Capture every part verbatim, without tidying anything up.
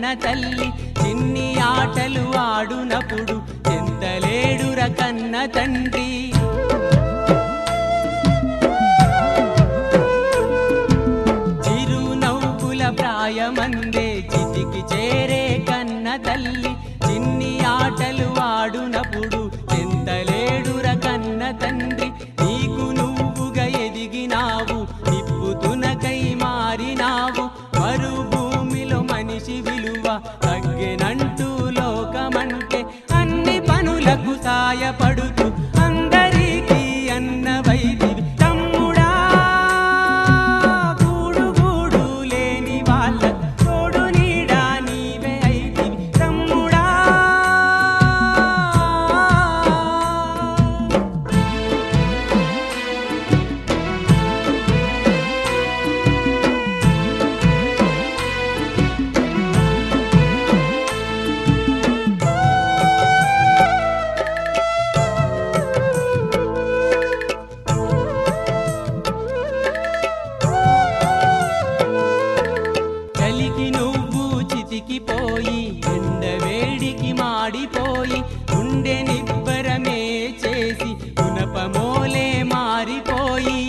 తల్లి చిన్ని ఆటలు ఆడునప్పుడు ఎంతలేడుర కన్న తండ్రి చిరునవ్వుల ప్రాయమందే చితికి చేరే కన్న తల్లి చిన్ని ఆటలు ఆడునప్పుడు ఎంతలేడుర కన్న తండ్రి నీకు నువ్వుగా ఎదిగినావు నిప్పుతునకై మారినావు మరుభూమిలో మనిషి విలువ తగ్గెనంటూ లోకమంటే అన్ని పనులకు సాయపడుతూ అందరికీ అన్నవైతివి తమ్ముడా గూడు గూడు లేని వాళ్ళ తోడు నీడా నీవే అయితివి తమ్ముడా చలికి నువ్వు చితికిపోయి ఎండవేడికి మాడిపోయి గుండె నిబ్బరమే చేసి గుణపమోలే మారిపోయి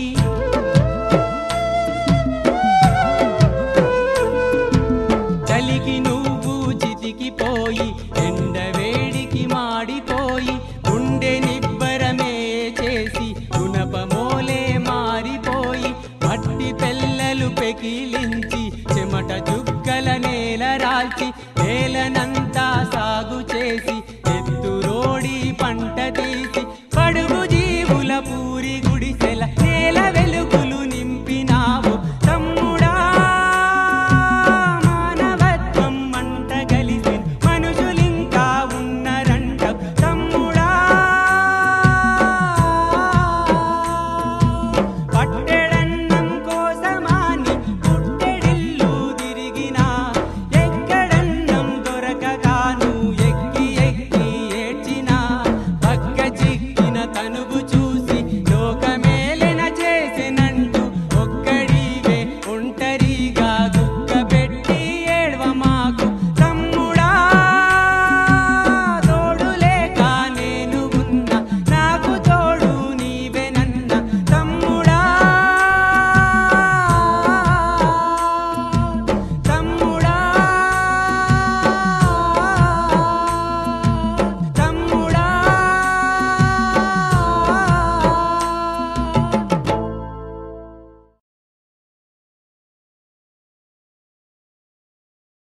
చలికి నువ్వు చితికిపోయి ఎండవేడికి మాడిపోయి గుండె నిబ్బరమే చేసి గుణపమోలే మారిపోయి మట్టి పెల్లలు పెకిలించి చెమట చుక్కల నేల రాల్చి నేలనంతా సాగు చేసి ఎత్తురోడి పంట తీసి పడుగు జీవుల పూరి గుడిసె